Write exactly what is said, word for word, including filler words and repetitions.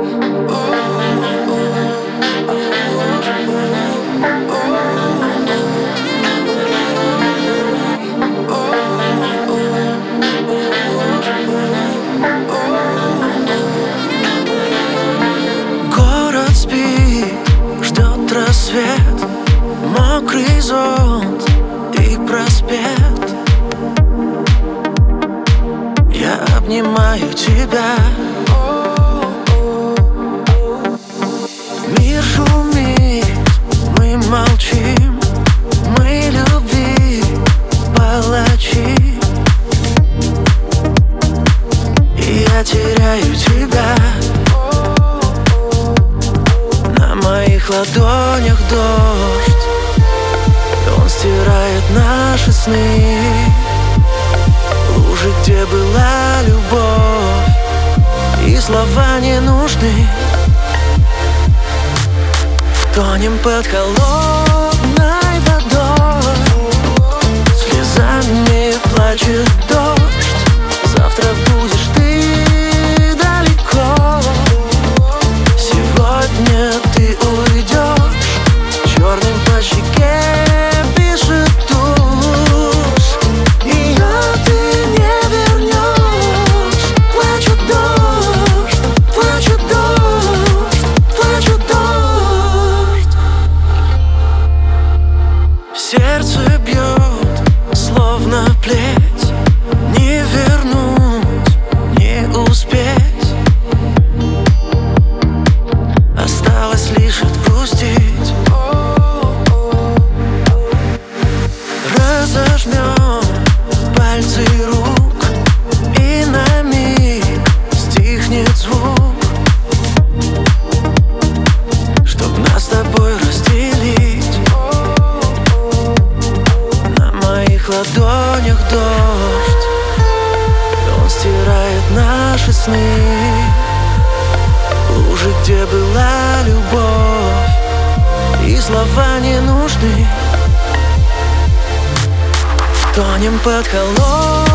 Город спит, ждет рассвет, мокрый зонт и проспект. Я обнимаю тебя. Мир шумит, мы молчим, мы любви палачи. И я теряю тебя. На моих ладонях дождь, он стирает наши сны. Лужи, где была любовь, и слова не нужны. Тонем под холодной водой, слезами плачет дождь. Завтра будешь ты далеко, сегодня ты уйдешь. Черным по щеке пишет тушь, ее ты не вернешь. Плачет дождь, плачет дождь, плачет дождь. Сердце бьет, словно плеть, не вернуть, не успеть. Осталось лишь отпустить. Разожмем пальцы рук, и на миг стихнет звук, чтоб нас с тобой разделить. На моих ладонях дождь, он стирает наши сны. Лужи, где была любовь, и слова не нужны. Тонем под холодной